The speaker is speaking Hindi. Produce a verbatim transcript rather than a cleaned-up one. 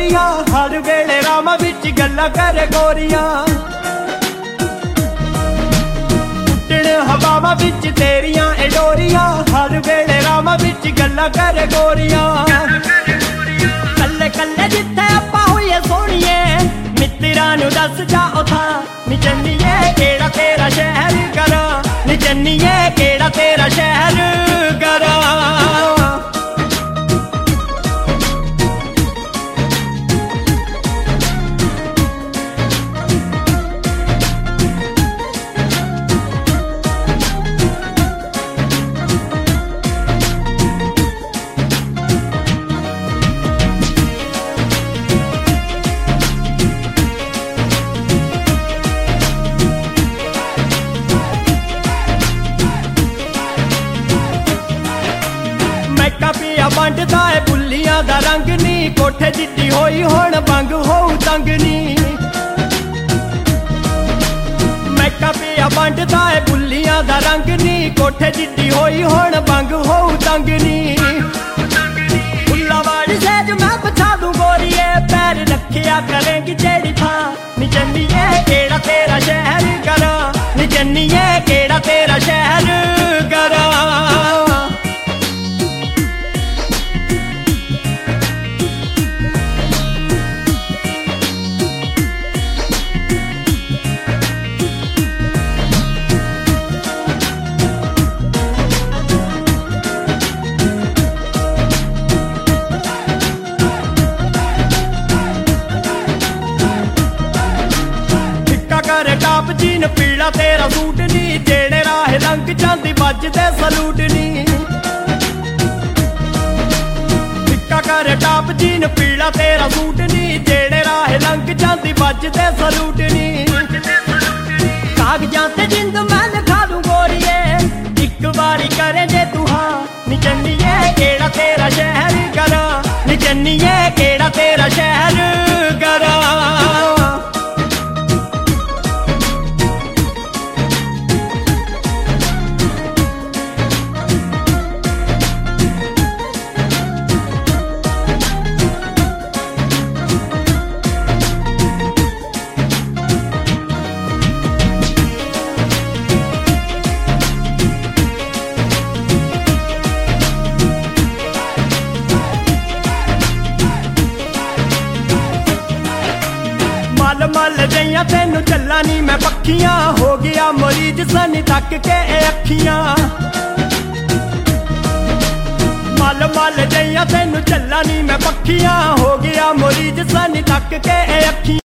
डोरियां, हर वेले रामा विच गल्लां करे गोरियां। उड्डण हवावां विच तेरियां ए डोरियां, हर वेले रामा विच गल्लां करे गोरियां। कल्ले कल्ले जिथे आपां होईए सोहणीए, मित्तरां नूं दस जा उथा नी चन्नीए केड़ा तेरा शहर करां, नी चन्नीए केड़ा तेरा शहर करां। वंडदा है बुल्लियां दा रंग नी, कोठे जिद्दी होई हुण बंग होऊ तंग नी। मैका पिया वंडदा है बुल्लियां दा रंग नी, कोठे जिद्दी होई हुण बंग होऊ तंग नी। फुल्लावाड़ी सेज मैं बछा दूं गोरिए, पैर रखिया करेंगी जेड़ी थां, नी चन्नीए केड़ा तेरा शहर करां, नी चन्नीए केड़ा तेरा शहर करां। टाप जीन पीला तेरा सूट नी, जेड़े राह रंग चांदी बजदे सलूट नी। फिक्का कर टाप जीन पीला तेरा सूट नी, जेड़े राह रंग चांदी बजदे सलूट नी। कागजां ते जिंद मैं लिखा दूं गोरिए, इक बारी करे जे तू हां, नी चन्नीए केड़ा तेरा शहर करां, नी चन्नीए केड़ा तेरा शहर करां। मल मल जइयां तेनू चला नी मैं पक्खियां, हो गया मरीज सनी तक के अखियां। मल मल जइयां तेनू चला नी मैं पक्खियां, हो गया मरीज सनी तक के अखियां।